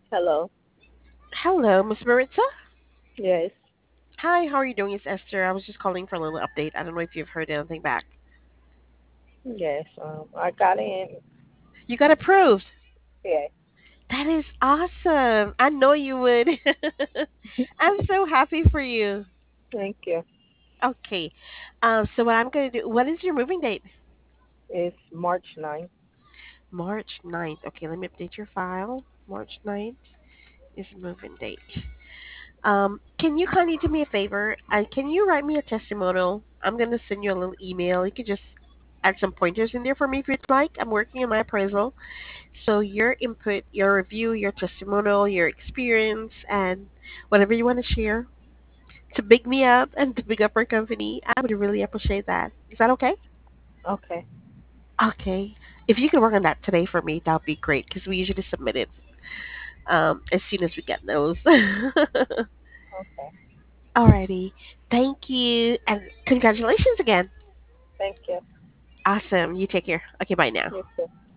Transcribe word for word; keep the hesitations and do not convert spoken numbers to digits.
Hello. Hello, Miss Maritza. Yes. Hi, how are you doing? It's Esther. I was just calling for a little update. I don't know if you've heard anything back. Yes. Um, I got in. You got approved. Yes. That is awesome. I know you would. I'm so happy for you. Thank you. Okay. Um, so what I'm going to do, what is your moving date? It's March ninth. March ninth. Okay, let me update your file. March ninth is moving date. Um, can you kindly do me a favor? Uh, can you write me a testimonial? I'm going to send you a little email. You could just add some pointers in there for me if you'd like. I'm working on my appraisal. So your input, your review, your testimonial, your experience, and whatever you want to share to big me up and to big up our company, I would really appreciate that. Is that okay? Okay. Okay. If you could work on that today for me, that would be great because we usually submit it um, as soon as we get those. Okay. Alrighty. Thank you. And congratulations again. Thank you. Awesome. You take care. Okay, bye now. You too.